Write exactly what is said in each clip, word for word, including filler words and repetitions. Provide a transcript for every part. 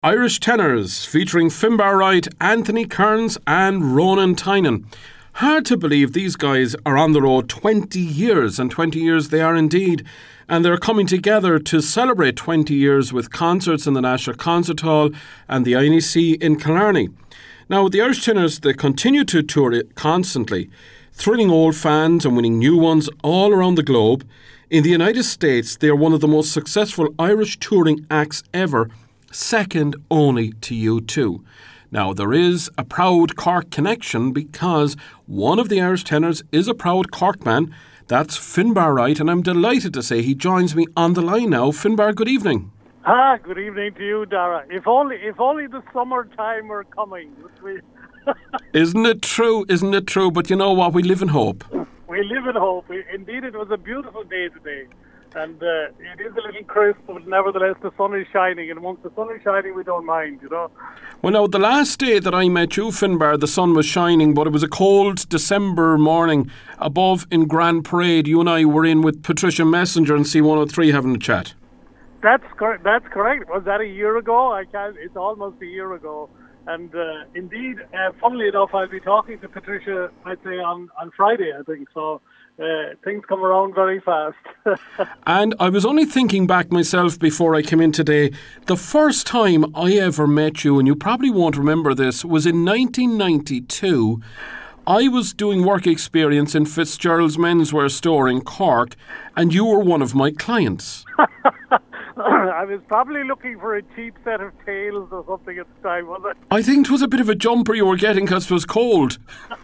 Irish tenors featuring Finbar Wright, Anthony Kearns and Ronan Tynan. Hard to believe these guys are on the road twenty years, and twenty years they are indeed. And they're coming together to celebrate twenty years with concerts in the National Concert Hall and the I N E C in Killarney. Now, the Irish tenors, they continue to tour it constantly, thrilling old fans and winning new ones all around the globe. In the United States, they are one of the most successful Irish touring acts ever, second only to U two. Now, there is a proud Cork connection because one of the Irish tenors is a proud Cork man. That's Finbar Wright, and I'm delighted to say he joins me on the line now. Finbar, good evening. Ah, good evening to you, Dara. If only, if only the summertime were coming. We Isn't it true? Isn't it true? But you know what? We live in hope. We live in hope. Indeed, it was a beautiful day today. And uh, it is a little crisp, but nevertheless the sun is shining. And once the sun is shining, we don't mind, you know. Well, now, the last day that I met you, Finbar, the sun was shining, but it was a cold December morning above in Grand Parade. You and I were in with Patricia Messenger and C one oh three having a chat. That's correct. That's correct. Was that a year ago? I can't. It's almost a year ago. And uh, indeed, uh, funnily enough, I'll be talking to Patricia, I'd say, on, on Friday, I think. So uh, things come around very fast. And I was only thinking back myself before I came in today. The first time I ever met you, and you probably won't remember this, was in nineteen ninety-two. I was doing work experience in Fitzgerald's Menswear store in Cork, and you were one of my clients. I was probably looking for a cheap set of tails or something at the time, was it? I think it was a bit of a jumper you were getting because it was cold.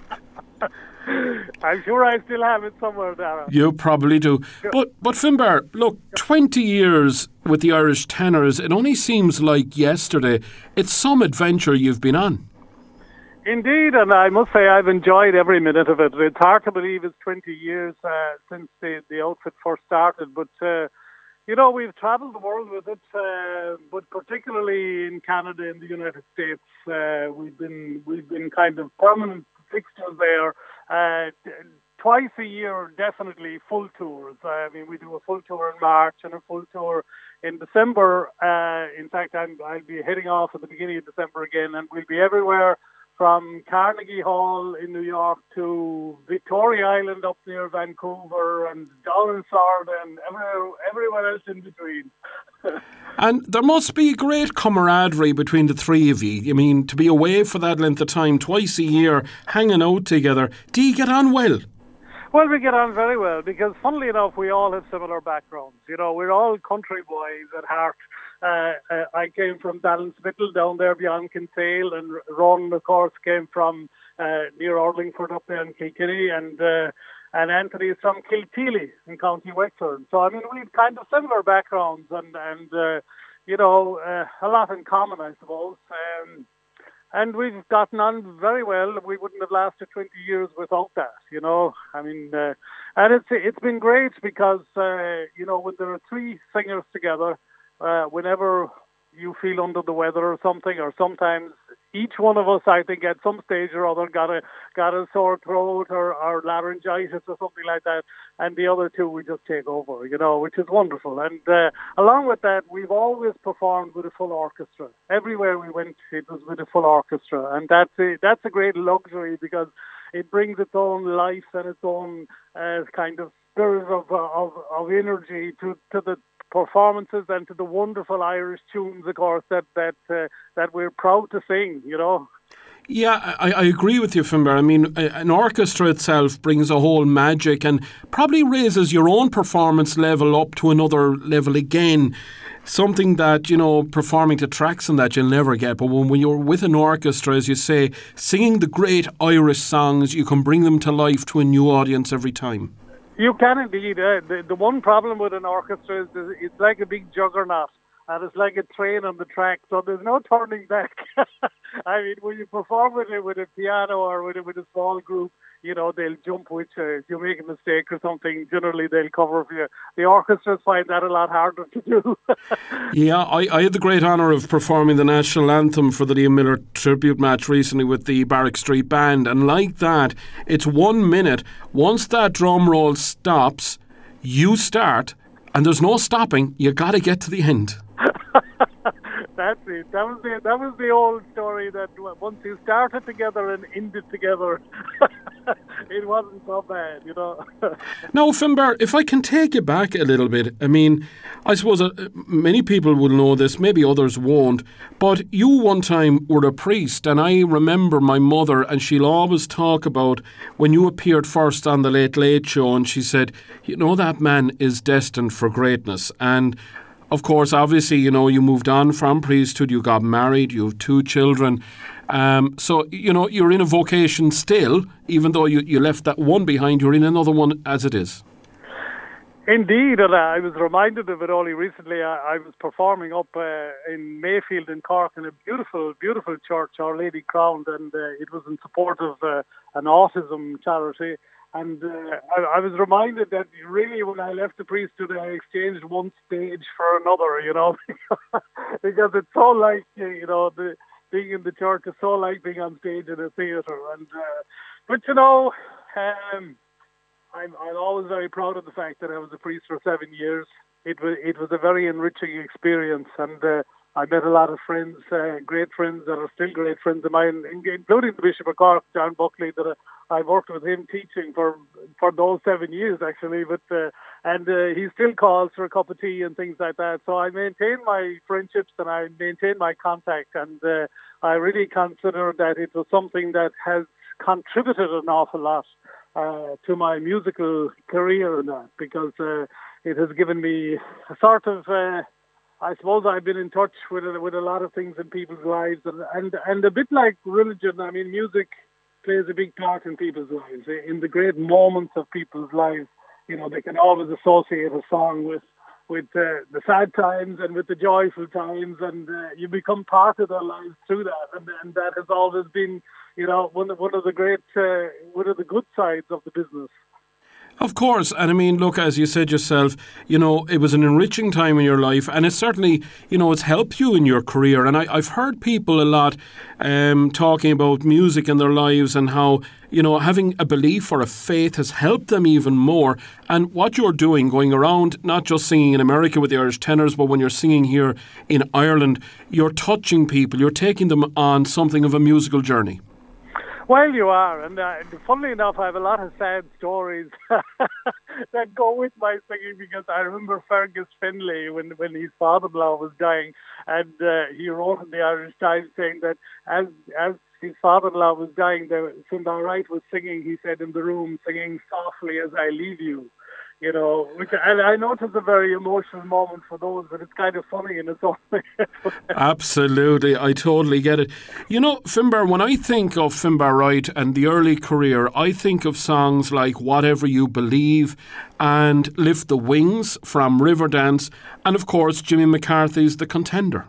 I'm sure I still have it somewhere, Dara. You probably do. But, but Finbar, look, twenty years with the Irish tenors, it only seems like yesterday. It's some adventure you've been on. Indeed, and I must say I've enjoyed every minute of it. It's hard to believe it's twenty years uh, since the, the outfit first started, but... Uh, You know, we've travelled the world with it, uh, but particularly in Canada and the United States, uh, we've been we've been kind of permanent fixtures there. Uh, twice a year, definitely full tours. I mean, we do a full tour in March and a full tour in December. Uh, in fact, I'm, I'll be heading off at the beginning of December again, and we'll be everywhere from Carnegie Hall in New York to Victoria Island up near Vancouver and Downensard and everywhere, everywhere else in between. And there must be great camaraderie between the three of you. I mean, to be away for that length of time, twice a year, hanging out together. Do you get on well? Well, we get on very well because, funnily enough, we all have similar backgrounds. You know, we're all country boys at heart. Uh, uh, I came from Ballinspittle down there beyond Kinsale, and Ron, of course, came from uh, near Orlingford up there in Kilkenny, and uh, and Anthony is from Kilteely in County Wexford. So, I mean, we've kind of similar backgrounds and, and uh, you know, uh, a lot in common, I suppose. Um, and we've gotten on very well. We wouldn't have lasted twenty years without that, you know. I mean, uh, and it's it's been great because, uh, you know, when there are three singers together, Uh, whenever you feel under the weather or something, or sometimes each one of us, I think, at some stage or other got a got a sore throat or, or laryngitis or something like that, and the other two we just take over, you know, which is wonderful. And uh, along with that, we've always performed with a full orchestra. Everywhere we went, it was with a full orchestra, and that's a, that's a great luxury because it brings its own life and its own uh, kind of spirit of of, of energy to to the performances and to the wonderful Irish tunes, of course, that that uh, that we're proud to sing, you know. Yeah, I, I agree with you, Finbar. I mean, an orchestra itself brings a whole magic and probably raises your own performance level up to another level again. Something that, you know, performing to tracks and that you'll never get. But when, when you're with an orchestra, as you say, singing the great Irish songs, you can bring them to life to a new audience every time. You can indeed. Uh, the, the one problem with an orchestra is that it's like a big juggernaut, and it's like a train on the track, so there's no turning back. I mean, when you perform with it with a piano or with, it with a small group, you know, they'll jump with you. If you make a mistake or something, generally they'll cover for you. The orchestras find that a lot harder to do. Yeah, I, I had the great honour of performing the national anthem for the Liam Miller tribute match recently with the Barrack Street Band, and like that, it's one minute. Once that drum roll stops, you start, and there's no stopping. You got to get to the end. That's it. That was the that was the old story that once you started together and ended together, it wasn't so bad, you know. Now, Finbar, if I can take you back a little bit, I mean, I suppose uh, many people will know this, maybe others won't, but you one time were a priest, and I remember my mother, and she'll always talk about when you appeared first on the Late Late Show, and she said, you know, that man is destined for greatness. And of course, obviously, you know, you moved on from priesthood, you got married, you have two children. Um, so, you know, you're in a vocation still, even though you, you left that one behind, you're in another one as it is. Indeed, and I was reminded of it only recently. I, I was performing up uh, in Mayfield in Cork in a beautiful, beautiful church, Our Lady Crowned, and uh, it was in support of uh, an autism charity. And uh, I, I was reminded that really when I left the priesthood, I exchanged one stage for another, you know, because it's so like, you know, the, being in the church is so like being on stage in a theatre. And uh, but, you know, um, I'm, I'm always very proud of the fact that I was a priest for seven years. It was, it was a very enriching experience, and uh, I met a lot of friends, uh, great friends that are still great friends of mine, including the Bishop of Cork, John Buckley, that I worked with him teaching for for those seven years, actually. But uh, and uh, he still calls for a cup of tea and things like that. So I maintain my friendships and I maintain my contact, and uh, I really consider that it was something that has contributed an awful lot uh, to my musical career and that, because uh, it has given me a sort of. Uh, I suppose I've been in touch with with a lot of things in people's lives, and, and and a bit like religion. I mean, music plays a big part in people's lives. In the great moments of people's lives, you know, they can always associate a song with with uh, the sad times and with the joyful times, and uh, you become part of their lives through that. And, and that has always been, you know, one of, one of the great, uh, one of the good sides of the business. Of course, and I mean, look, as you said yourself, you know, it was an enriching time in your life, and it's certainly, you know, it's helped you in your career. And I, I've heard people a lot um, talking about music in their lives and how, you know, having a belief or a faith has helped them even more. And what you're doing, going around, not just singing in America with the Irish tenors, but when you're singing here in Ireland, you're touching people, you're taking them on something of a musical journey. Well, you are, and uh, funnily enough, I have a lot of sad stories that go with my singing, because I remember Fergus Finlay when when his father-in-law was dying, and uh, he wrote in the Irish Times saying that as as his father-in-law was dying, Finbar Wright was singing, he said, in the room, singing softly as I leave you. You know, which and I know it's a very emotional moment for those, but it's kind of funny in its own way. Absolutely, I totally get it. You know, Finbar, when I think of Finbar Wright and the early career, I think of songs like Whatever You Believe and Lift the Wings from Riverdance, and of course Jimmy McCarthy's The Contender.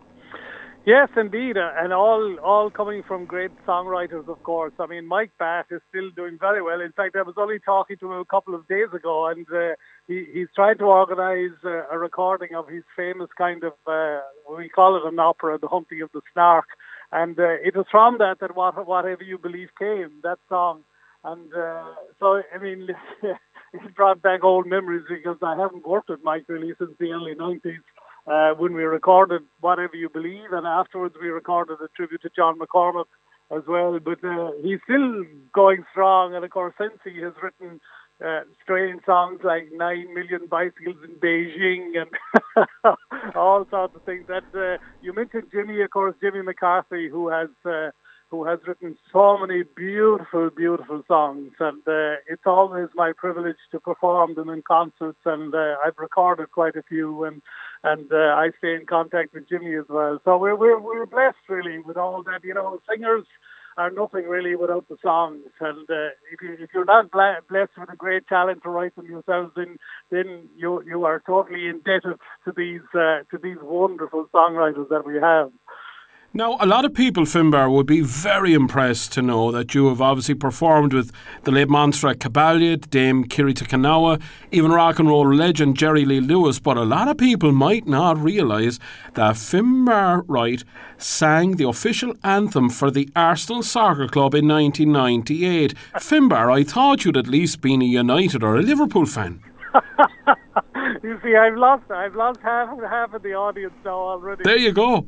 Yes, indeed, uh, and all all coming from great songwriters, of course. I mean, Mike Batt is still doing very well. In fact, I was only talking to him a couple of days ago, and uh, he, he's trying to organise uh, a recording of his famous kind of, uh, we call it an opera, The Hunting of the Snark. And uh, it was from that that what, Whatever You Believe came, that song. And uh, so, I mean, it brought back old memories, because I haven't worked with Mike really since the early nineties. Uh, when we recorded Whatever You Believe, and afterwards we recorded a tribute to John McCormack as well. But uh, he's still going strong, and of course, since he has written uh, strange songs like Nine Million Bicycles in Beijing and all sorts of things. And uh, you mentioned Jimmy, of course, Jimmy McCarthy, who has uh, who has written so many beautiful, beautiful songs, and uh, it's always my privilege to perform them in concerts, and uh, I've recorded quite a few, and and uh, I stay in contact with Jimmy as well. So we're we're we're blessed really with all that. You know, singers are nothing really without the songs, and uh, if you if you're not blessed with a great talent to write them yourselves, then then you you are totally indebted to these uh, to these wonderful songwriters that we have. Now, a lot of people, Finbar, would be very impressed to know that you have obviously performed with the late Montserrat Caballé, Dame Kiri Te Kanawa, even rock and roll legend Jerry Lee Lewis, but a lot of people might not realise that Finbar Wright sang the official anthem for the Arsenal Soccer Club in nineteen ninety-eight. Finbar, I thought you'd at least been a United or a Liverpool fan. You see, I've lost, I've lost half half of the audience now already. There you go.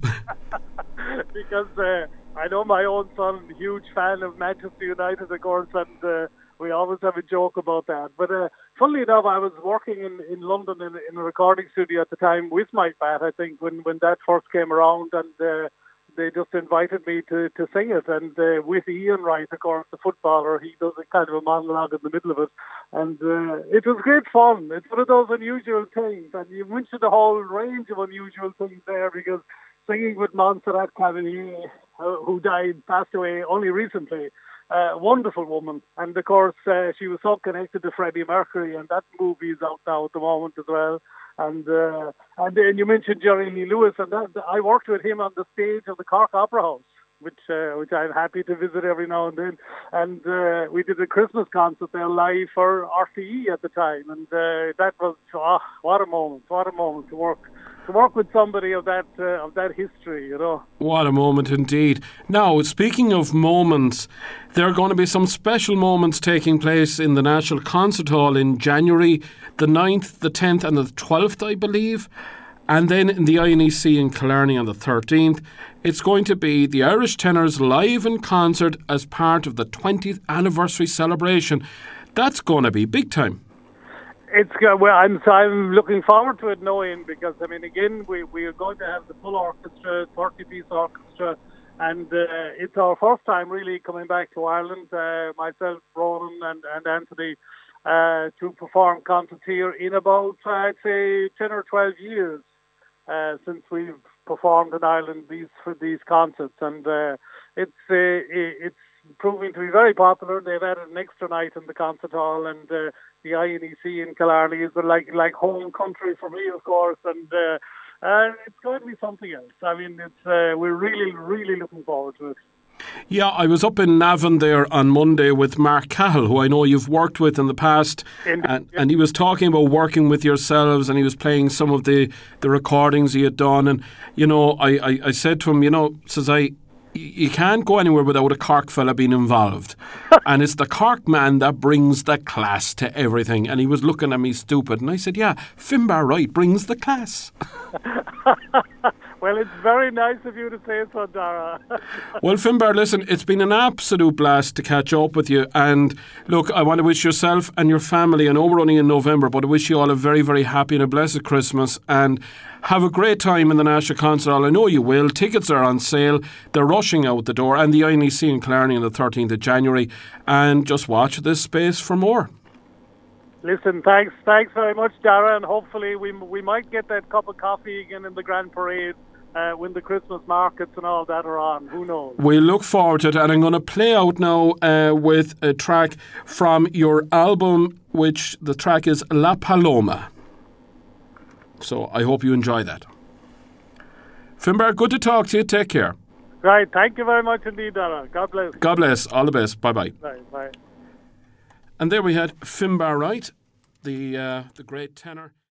Because uh, I know my own son, huge fan of Manchester United, of course, and uh, we always have a joke about that. But uh, funnily enough, I was working in, in London in, in a recording studio at the time with Mike Batt, I think, when, when that first came around, and uh, they just invited me to, to sing it. And uh, with Ian Wright, of course, the footballer, he does a kind of a monologue in the middle of it. And uh, it was great fun. It's one of those unusual things. And you mentioned a whole range of unusual things there, because singing with Montserrat Caballé, uh, who died, passed away only recently, uh, wonderful woman. And of course, uh, she was so connected to Freddie Mercury, and that movie is out now at the moment as well. And uh, and then you mentioned Jerry Lee Lewis, and that, I worked with him on the stage of the Cork Opera House, which uh, which I'm happy to visit every now and then. And uh, we did a Christmas concert there live for R T E at the time, and uh, that was oh, what a moment, what a moment to work to work with somebody of that uh, of that history, you know. What a moment indeed. Now, speaking of moments, there are going to be some special moments taking place in the National Concert Hall in January the ninth, the tenth and the twelfth, I believe. And then in the I N E C in Killarney on the thirteenth, it's going to be the Irish Tenors live in concert as part of the twentieth anniversary celebration. That's going to be big time. It's uh, well, I'm so I'm looking forward to it, knowing, because I mean, again, we we are going to have the full orchestra, thirty-piece orchestra, and uh, it's our first time really coming back to Ireland. Uh, myself, Ronan, and and Anthony, uh, to perform concerts here in about uh, I'd say ten or twelve years uh, since we've performed in Ireland these for these concerts, and uh, it's uh, it's proving to be very popular. They've added an extra night in the concert hall, and uh, the I N E C in Killarney is like like home country for me, of course, and uh, uh, it's going to be something else. I mean, it's uh, we're really, really looking forward to it. Yeah, I was up in Navan there on Monday with Mark Cahill, who I know you've worked with in the past, Indeed, and, yeah. and he was talking about working with yourselves, and he was playing some of the, the recordings he had done, and, you know, I, I, I said to him, you know, says I, you can't go anywhere without a Cork fella being involved. And it's the Cork man that brings the class to everything. And he was looking at me stupid. And I said, yeah, Finbar Wright brings the class. Well, it's very nice of you to say so, Dara. Well, Finbar, listen, it's been an absolute blast to catch up with you. And look, I want to wish yourself and your family, I know we're only in November, but I wish you all a very, very happy and a blessed Christmas. And have a great time in the National Concert Hall. I know you will. Tickets are on sale. They're rushing out the door. And the I N E C in Killarney on the thirteenth of January. And just watch this space for more. Listen, thanks, thanks very much, Dara, and hopefully we we might get that cup of coffee again in the Grand Parade uh, when the Christmas markets and all that are on. Who knows? We look forward to it, and I'm going to play out now uh, with a track from your album, which the track is La Paloma. So I hope you enjoy that. Finbar, good to talk to you. Take care. Right, thank you very much indeed, Dara. God bless. God bless. All the best. Bye-bye. Bye, bye. And there we had Finbar Wright, the uh, the great tenor.